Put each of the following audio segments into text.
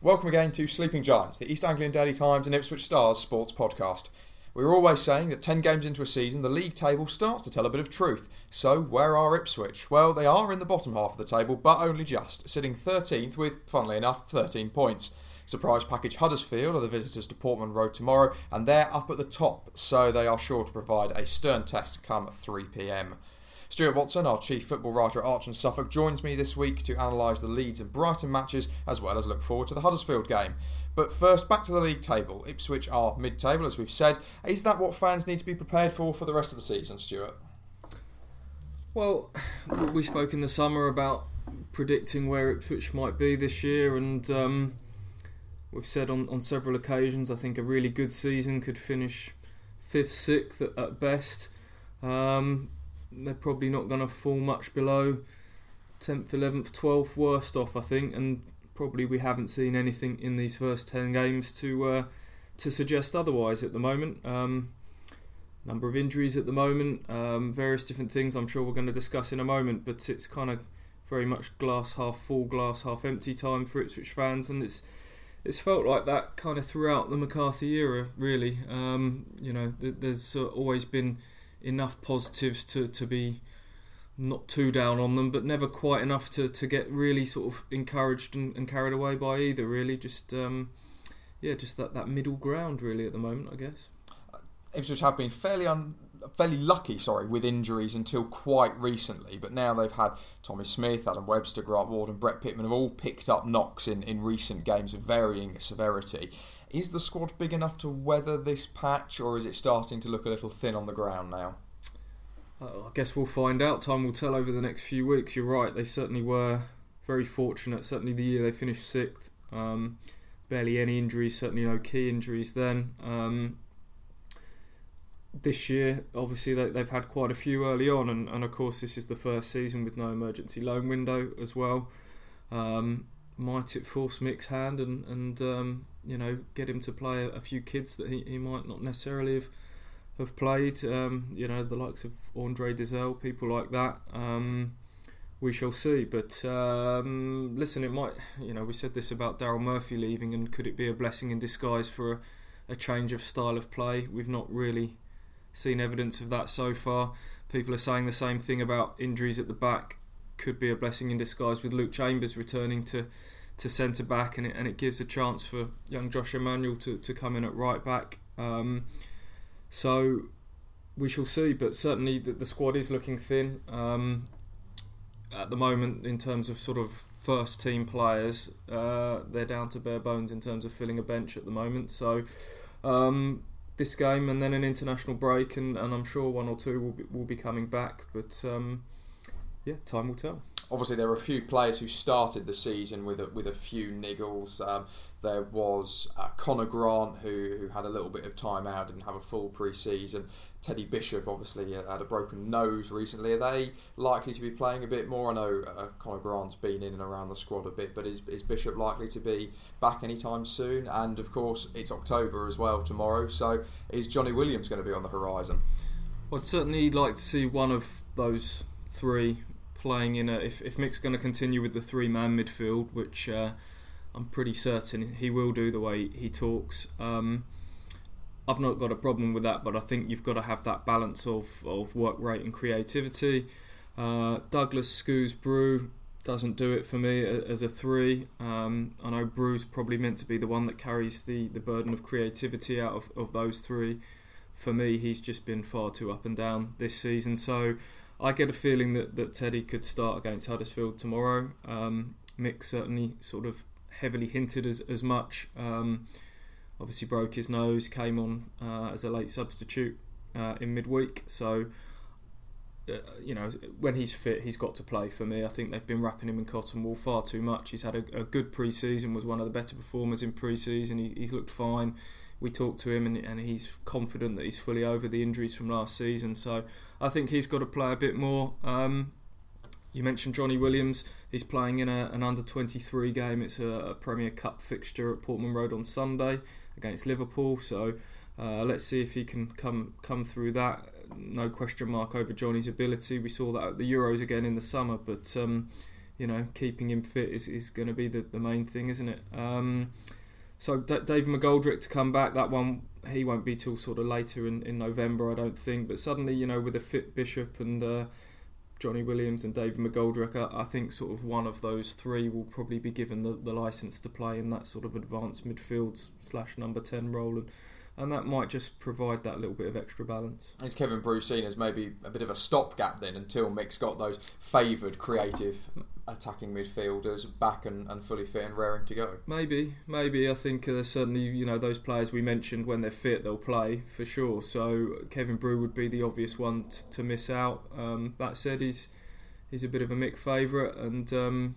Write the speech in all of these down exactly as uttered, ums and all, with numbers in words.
Welcome again to Sleeping Giants, the East Anglian Daily Times and Ipswich Stars sports podcast. We were always saying that ten games into a season, the league table starts to tell a bit of truth. So, where are Ipswich? Well, they are in the bottom half of the table, but only just, sitting thirteenth with, funnily enough, thirteen points. Surprise package Huddersfield are the visitors to Portman Road tomorrow, and they're up at the top, so they are sure to provide a stern test come three p m. Stuart Watson, our chief football writer at Arch and Suffolk, joins me this week to analyse the Leeds and Brighton matches, as well as look forward to the Huddersfield game. But first, back to the league table. Ipswich are mid-table, as we've said. Is that what fans need to be prepared for for the rest of the season, Stuart? Well, we spoke in the summer about predicting where Ipswich might be this year, and um, we've said on, on several occasions, I think a really good season could finish fifth, sixth at, at best. Um, they're probably not going to fall much below tenth, eleventh, twelfth, worst off, I think, and probably we haven't seen anything in these first ten games to uh, to suggest otherwise at the moment. Um, number of injuries at the moment, um, various different things I'm sure we're going to discuss in a moment, but it's kind of very much glass half full, glass half empty time for Ipswich fans, and it's it's felt like that kind of throughout the McCarthy era, really. Um, you know, th- there's uh, always been enough positives to, to be not too down on them, but never quite enough to, to get really sort of encouraged and, and carried away by either, really. Just um, yeah, just that, that middle ground, really, at the moment, I guess. Ipswich have been fairly un, fairly lucky, sorry, with injuries until quite recently, but now they've had Tommy Smith, Adam Webster, Grant Ward and Brett Pittman have all picked up knocks in, in recent games of varying severity. Is the squad big enough to weather this patch, or is it starting to look a little thin on the ground now? Uh, I guess we'll find out. Time will tell over the next few weeks. You're right, they certainly were very fortunate. Certainly the year they finished sixth. Um, barely any injuries, certainly no key injuries then. Um, this year, obviously, they, they've had quite a few early on, and, and of course this is the first season with no emergency loan window as well. Um, might it force Mick's hand and, and um, you know, get him to play a, a few kids that he, he might not necessarily have have played, um, you know, the likes of Andre Dizelle, people like that. Um, we shall see. But um, listen, it might, you know, we said this about Daryl Murphy leaving, and could it be a blessing in disguise for a, a change of style of play? We've not really seen evidence of that so far. People are saying the same thing about injuries at the back. Could be a blessing in disguise with Luke Chambers returning to, to centre back, and it, and it gives a chance for young Josh Emanuel to, to come in at right back. Um, So we shall see, but certainly the, the squad is looking thin um, at the moment in terms of sort of first team players. Uh, they're down to bare bones in terms of filling a bench at the moment. So um, this game and then an international break, and, and I'm sure one or two will be, will be coming back. But um, yeah, time will tell. Obviously, there were a few players who started the season with a, with a few niggles. Um, there was uh, Connor Grant, who, who had a little bit of time out, didn't have a full pre-season. Teddy Bishop, obviously, had a broken nose recently. Are they likely to be playing a bit more? I know uh, Connor Grant's been in and around the squad a bit, but is, is Bishop likely to be back anytime soon? And, of course, it's October as well tomorrow, so is Johnny Williams going to be on the horizon? Well, I'd certainly like to see one of those three playing in a, if, if Mick's going to continue with the three-man midfield, which uh, I'm pretty certain he will do the way he talks. Um, I've not got a problem with that, but I think you've got to have that balance of, of work rate and creativity. Uh, Douglas Scoos Brew doesn't do it for me as a three. Um, I know Brew's probably meant to be the one that carries the, the burden of creativity out of, of those three. For me, he's just been far too up and down this season, so I get a feeling that, that Teddy could start against Huddersfield tomorrow. Um, Mick certainly sort of heavily hinted as, as much. Um, obviously broke his nose, came on uh, as a late substitute uh, in midweek. So, uh, you know, when he's fit, he's got to play for me. I think they've been wrapping him in cotton wool far too much. He's had a, a good pre-season, was one of the better performers in pre-season. He, he's looked fine. We talked to him and, and he's confident that he's fully over the injuries from last season. So I think he's got to play a bit more. Um, you mentioned Johnny Williams. He's playing in a, an under twenty-three game. It's a, a Premier Cup fixture at Portman Road on Sunday against Liverpool. So uh, let's see if he can come come through that. No question mark over Johnny's ability. We saw that at the Euros again in the summer. But um, you know, keeping him fit is, is going to be the, the main thing, isn't it? Um, so D- David McGoldrick to come back, that one, he won't be till sort of later in, in November, I don't think. But suddenly, you know, with a fit Bishop and uh, Johnny Williams and David McGoldrick, I, I think sort of one of those three will probably be given the, the licence to play in that sort of advanced midfield slash number ten role. And, and that might just provide that little bit of extra balance. Is Kevin Brew seen as maybe a bit of a stopgap then until Mick's got those favoured creative attacking midfielders back and, and fully fit and raring to go? Maybe, maybe. I think uh, certainly, you know, those players we mentioned, when they're fit, they'll play for sure. So Kevin Brew would be the obvious one t- to miss out. Um, that said, he's he's a bit of a Mick favourite, and um,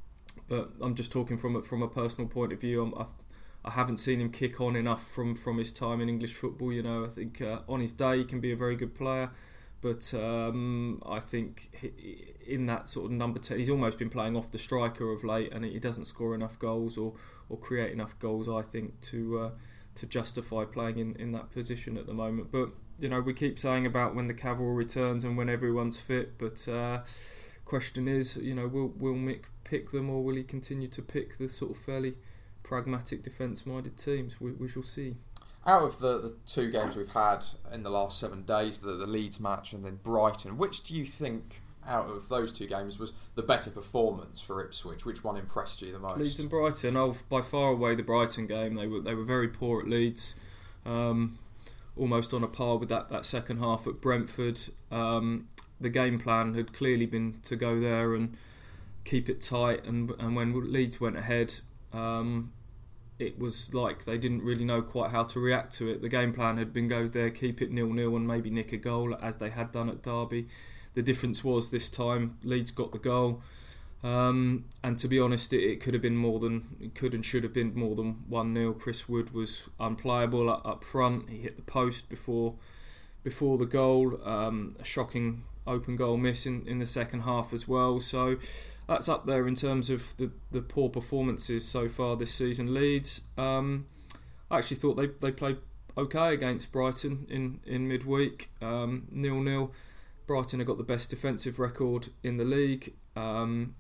but I'm just talking from a, from a personal point of view. I'm, I, I haven't seen him kick on enough from, from his time in English football. You know, I think uh, on his day he can be a very good player, but um, I think he, in that sort of number ten, he's almost been playing off the striker of late, and he doesn't score enough goals or, or create enough goals, I think, to uh, to justify playing in, in that position at the moment. But you know, we keep saying about when the cavalry returns and when everyone's fit, but uh, question is, you know, will will Mick pick them, or will he continue to pick the sort of fairly pragmatic defence-minded teams? We, we shall see. Out of the, the two games we've had in the last seven days, the, the Leeds match and then Brighton, which do you think out of those two games was the better performance for Ipswich? Which one impressed you the most? Leeds and Brighton. Oh, by far away the Brighton game. They were they were very poor at Leeds, um, almost on a par with that, that second half at Brentford. Um, the game plan had clearly been to go there and keep it tight, and and when Leeds went ahead, um, it was like they didn't really know quite how to react to it. The game plan had been go there, keep it nil-nil and maybe nick a goal, as they had done at Derby. The difference was this time Leeds got the goal, um, and to be honest, it, it could have been more than it could and should have been more than one-nil. Chris Wood was unplayable up, up front. He hit the post before before the goal. Um, a shocking open goal miss in, in the second half as well. So that's up there in terms of the, the poor performances so far this season. Leeds, um, I actually thought they, they played okay against Brighton in, in midweek, um, nil-nil. Brighton have got the best defensive record in the league, um,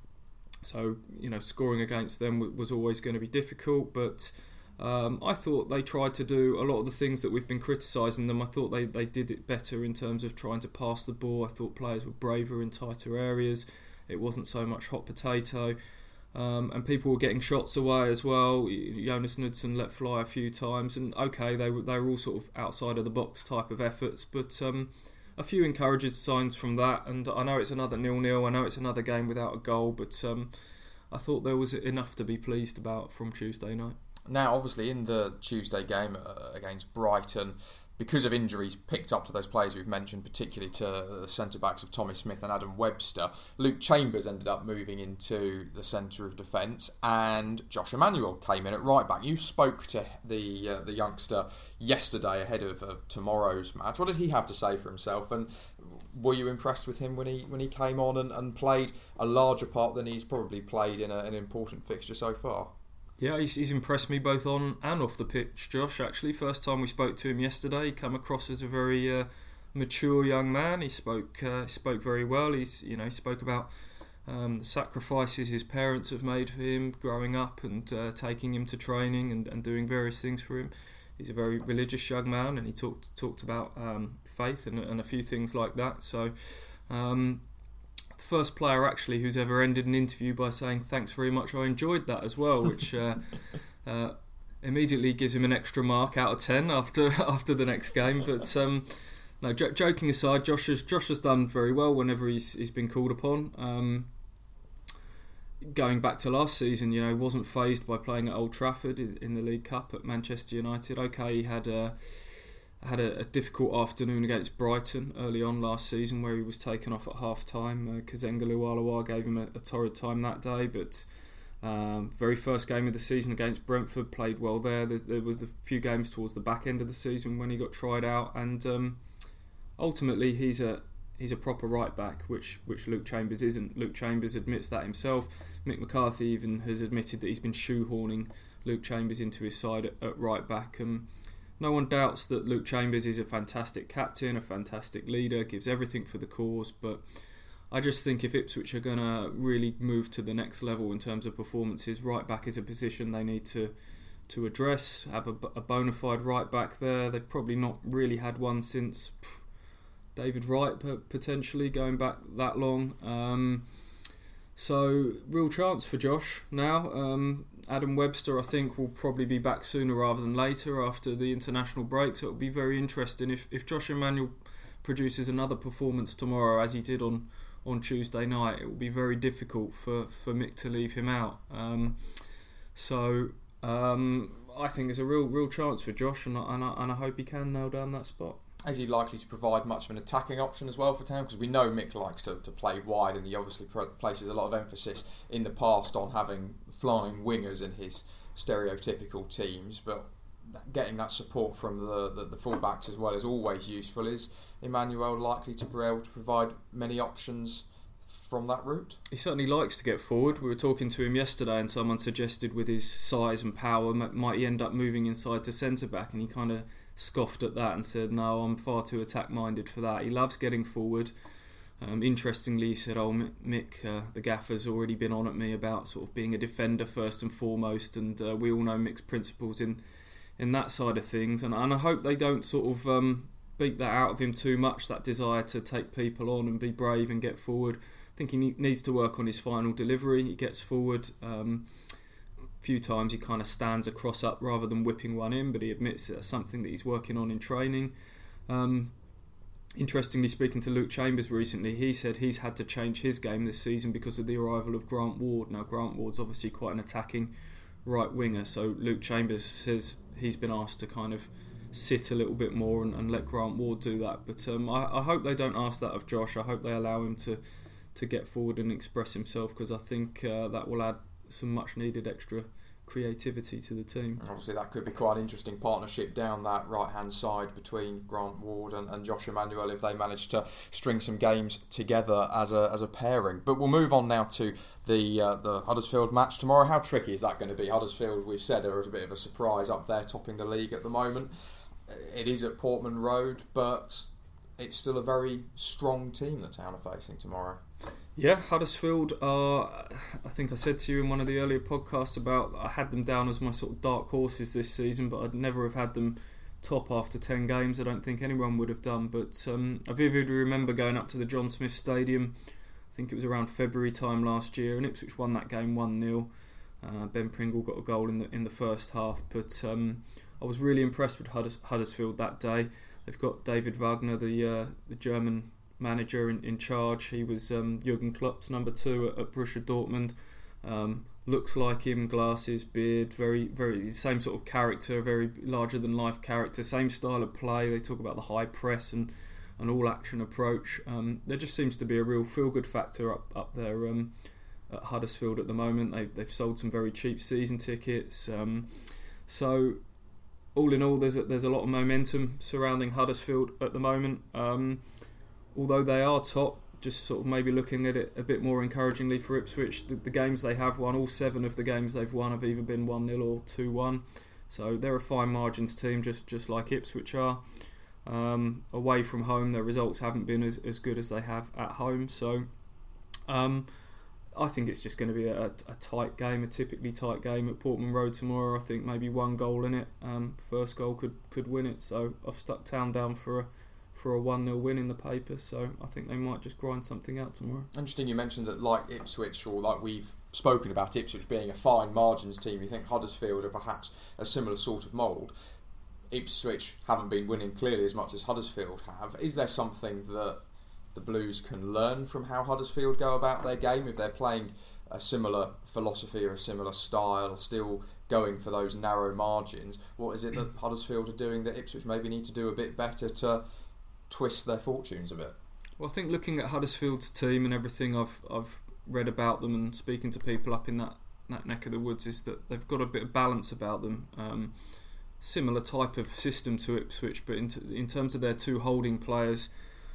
so you know, scoring against them w- was always going to be difficult, but um, I thought they tried to do a lot of the things that we've been criticising them. I thought they, they did it better in terms of trying to pass the ball. I thought players were braver in tighter areas. It wasn't so much hot potato, um, and people were getting shots away as well. Jonas Knudsen let fly a few times, and okay, they were they were all sort of outside of the box type of efforts, but um, a few encouraging signs from that. And I know it's another nil-nil. I know it's another game without a goal, but um, I thought there was enough to be pleased about from Tuesday night. Now, obviously, in the Tuesday game uh, against Brighton, because of injuries picked up to those players we've mentioned, particularly to the centre-backs of Tommy Smith and Adam Webster, Luke Chambers ended up moving into the centre of defence, and Josh Emmanuel came in at right-back. You spoke to the uh, the youngster yesterday ahead of uh, tomorrow's match. What did he have to say for himself, and were you impressed with him when he when he came on and, and played a larger part than he's probably played in a, an important fixture so far? Yeah, he's, he's impressed me both on and off the pitch, Josh, actually. First time we spoke to him yesterday, he came across as a very uh, mature young man. He spoke uh, spoke very well. He's you know he spoke about um, the sacrifices his parents have made for him growing up, and uh, taking him to training and, and doing various things for him. He's a very religious young man, and he talked talked about um, faith and, and a few things like that. So um, first player actually who's ever ended an interview by saying thanks very much, I enjoyed that as well, which uh, uh, immediately gives him an extra mark out of ten after after the next game. But um, no, j- joking aside, Josh has Josh has done very well whenever he's he's been called upon. Um, going back to last season, you know, he wasn't fazed by playing at Old Trafford in, in the League Cup at Manchester United. Okay, he had a had a, a difficult afternoon against Brighton early on last season, where he was taken off at half time. Uh, Kazenga Lualawa gave him a, a torrid time that day, but um, very first game of the season against Brentford, played well there. There, there was a few games towards the back end of the season when he got tried out, and um, ultimately he's a he's a proper right back, which which Luke Chambers isn't. Luke Chambers admits that himself. Mick McCarthy even has admitted that he's been shoehorning Luke Chambers into his side at, at right back. And no one doubts that Luke Chambers is a fantastic captain, a fantastic leader, gives everything for the cause, but I just think if Ipswich are going to really move to the next level in terms of performances, right back is a position they need to to address. Have a, a bona fide right back there. They've probably not really had one since pff, David Wright, potentially going back that long. Um, so real chance for Josh now. Um, Adam Webster, I think, will probably be back sooner rather than later after the international break. So it'll be very interesting if if Josh Emmanuel produces another performance tomorrow as he did on. on Tuesday night. It will be very difficult for, for Mick to leave him out. Um, so um, I think there's a real real chance for Josh, and I, and, I, and I hope he can nail down that spot. Is he likely to provide much of an attacking option as well for Town? Because we know Mick likes to, to play wide, and he obviously places a lot of emphasis in the past on having flying wingers in his stereotypical teams, but getting that support from the, the, the fullbacks as well is always useful. Is Emmanuel likely to be able to provide many options from that route? He certainly likes to get forward. We were talking to him yesterday and someone suggested with his size and power might he end up moving inside to centre-back, and he kind of scoffed at that and said, no, I'm far too attack-minded for that. He loves getting forward. Um, interestingly, he said, oh, Mick, uh, the gaffer's already been on at me about sort of being a defender first and foremost, and uh, we all know Mick's principles in in that side of things, and, and I hope they don't sort of um, beat that out of him too much, that desire to take people on and be brave and get forward. I think he ne- needs to work on his final delivery. He gets forward um, a few times, he kind of stands across up rather than whipping one in, but he admits that's something that he's working on in training. Um, interestingly, speaking to Luke Chambers recently, he said he's had to change his game this season because of the arrival of Grant Ward. Now, Grant Ward's obviously quite an attacking right winger, so Luke Chambers says he's been asked to kind of sit a little bit more and, and let Grant Ward do that. But um, I, I hope they don't ask that of Josh. I hope they allow him to, to get forward and express himself, because I think uh, that will add some much needed extra creativity to the team. Obviously that could be quite an interesting partnership down that right hand side between Grant Ward and, and Josh Emmanuel if they manage to string some games together as a as a pairing. But we'll move on now to the uh, the Huddersfield match tomorrow. How tricky is that going to be? Huddersfield, we've said, are a bit of a surprise up there topping the league at the moment. It is at Portman Road, but it's still a very strong team that Town are facing tomorrow. Yeah, Huddersfield are, I think I said to you in one of the earlier podcasts about, I had them down as my sort of dark horses this season, but I'd never have had them top after ten games. I don't think anyone would have done, but um, I vividly remember going up to the John Smith Stadium, I think it was around February time last year, and Ipswich won that game one nil. Uh, Ben Pringle got a goal in the in the first half, but um, I was really impressed with Hudders- Huddersfield that day. They've got David Wagner, the uh, the German manager, in, in charge. He was um, Jurgen Klopp's number two at, at Borussia Dortmund. Um, looks like him, glasses, beard, very, very same sort of character, very larger than life character, same style of play. They talk about the high press and an all action approach. Um, there just seems to be a real feel good factor up up there um, at Huddersfield at the moment. They, they've sold some very cheap season tickets. Um, so. All in all, there's a, there's a lot of momentum surrounding Huddersfield at the moment. Um, although they are top, just sort of maybe looking at it a bit more encouragingly for Ipswich, the, the games they have won, all seven of the games they've won have either been one nil or two one. So they're a fine margins team, just, just like Ipswich are. Um, away from home, their results haven't been as, as good as they have at home. So um, I think it's just going to be a, a tight game, a typically tight game at Portman Road tomorrow. I think maybe one goal in it. Um, first goal could, could win it. So I've stuck Town down for a for a one nil win in the paper. So I think they might just grind something out tomorrow. Interesting you mentioned that, like Ipswich, or like we've spoken about Ipswich being a fine margins team, you think Huddersfield are perhaps a similar sort of mould. Ipswich haven't been winning clearly as much as Huddersfield have. Is there something that the Blues can learn from how Huddersfield go about their game if they're playing a similar philosophy or a similar style, still going for those narrow margins? What is it that Huddersfield are doing that Ipswich maybe need to do a bit better to twist their fortunes a bit? Well, I think looking at Huddersfield's team and everything I've I've read about them and speaking to people up in that, that neck of the woods is that they've got a bit of balance about them. Um, similar type of system to Ipswich, but in, t- in terms of their two holding players,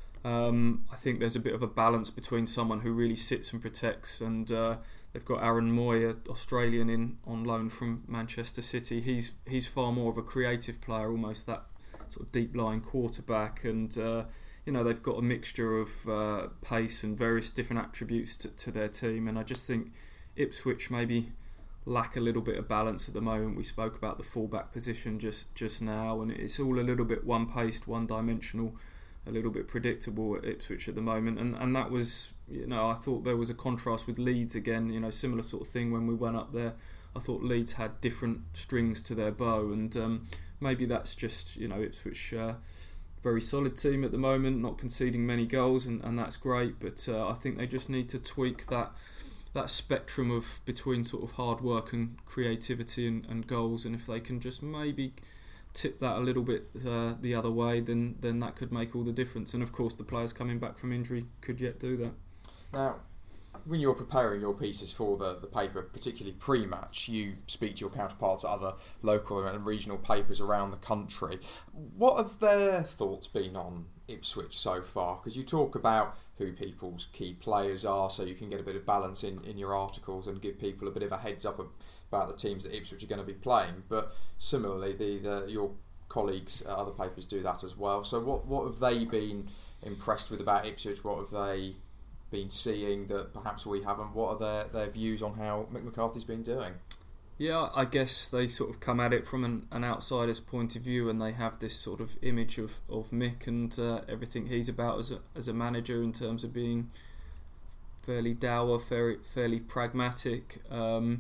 Um, I think there's a bit of a balance between someone who really sits and protects, and uh, they've got Aaron Moy, an Australian in on loan from Manchester City. He's he's far more of a creative player, almost that sort of deep lying quarterback, and uh, you know, they've got a mixture of uh, pace and various different attributes to, to their team, and I just think Ipswich maybe lack a little bit of balance at the moment. We spoke about the fullback position just, just now, and it's all a little bit one-paced, one-dimensional, a little bit predictable at Ipswich at the moment, and and that was, you know, I thought there was a contrast with Leeds again, you know, similar sort of thing when we went up there. I thought Leeds had different strings to their bow, and um, maybe that's just, you know, Ipswich, uh, very solid team at the moment, not conceding many goals, and, and that's great, but uh, I think they just need to tweak that that spectrum of between sort of hard work and creativity and, and goals, and if they can just maybe tip that a little bit uh, the other way, then then that could make all the difference. And of course the players coming back from injury could yet do that. Now, when you're preparing your pieces for the, the paper, particularly pre-match, you speak to your counterparts at other local and regional papers around the country. What have their thoughts been on Ipswich so far? Because you talk about who people's key players are, so you can get a bit of balance in, in your articles and give people a bit of a heads up about the teams that Ipswich are going to be playing. But similarly, the, the your colleagues at other papers do that as well. So what, what have they been impressed with about Ipswich? What have they been seeing that perhaps we haven't? What are their, their views on how Mick McCarthy's been doing? Yeah, I guess they sort of come at it from an, an outsider's point of view, and they have this sort of image of, of Mick and uh, everything he's about as a, as a manager, in terms of being fairly dour, fairly, fairly pragmatic. Um,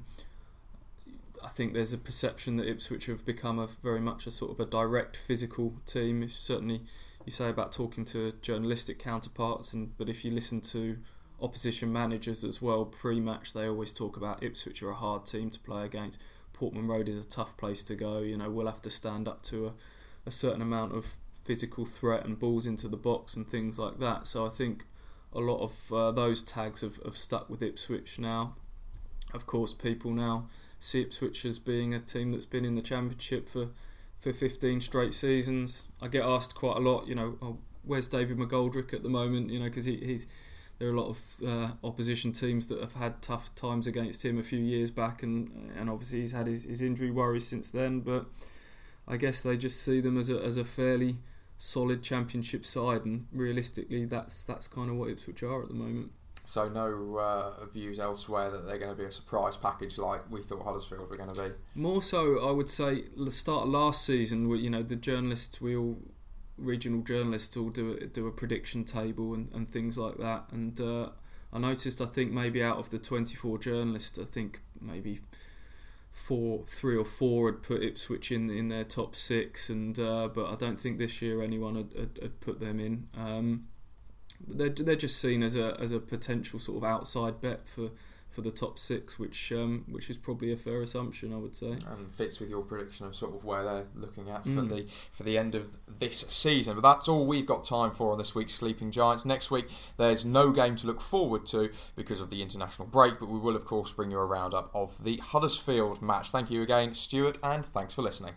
I think there's a perception that Ipswich have become a very much a sort of a direct physical team. If certainly you say about talking to journalistic counterparts, and but if you listen to opposition managers as well pre-match, they always talk about Ipswich are a hard team to play against. Portman Road is a tough place to go. You know, we'll have to stand up to a, a certain amount of physical threat and balls into the box and things like that. So I think a lot of uh, those tags have, have stuck with Ipswich now. Of course, people now see Ipswich as being a team that's been in the Championship for, for fifteen straight seasons. I get asked quite a lot, you know, oh, where's David McGoldrick at the moment? You know, because he, he's there are a lot of uh, opposition teams that have had tough times against him a few years back, and and obviously he's had his, his injury worries since then. But I guess they just see them as a as a fairly solid Championship side, and realistically, that's that's kind of what Ipswich are at the moment. So no uh, views elsewhere that they're going to be a surprise package like we thought Huddersfield were going to be? More so, I would say, the start of last season, we, you know, the journalists, we all, regional journalists all do a, do a prediction table and, and things like that. And uh, I noticed, I think maybe out of the twenty-four journalists, I think maybe four, three or four had put Ipswich in in their top six, and uh, but I don't think this year anyone had, had, had put them in. Um, They're they're just seen as a as a potential sort of outside bet for, for the top six, which um, which is probably a fair assumption, I would say, and fits with your prediction of sort of where they're looking at for mm. the for the end of this season. But that's all we've got time for on this week's Sleeping Giants. Next week there's no game to look forward to because of the international break, but we will of course bring you a roundup of the Huddersfield match. Thank you again, Stuart, and thanks for listening.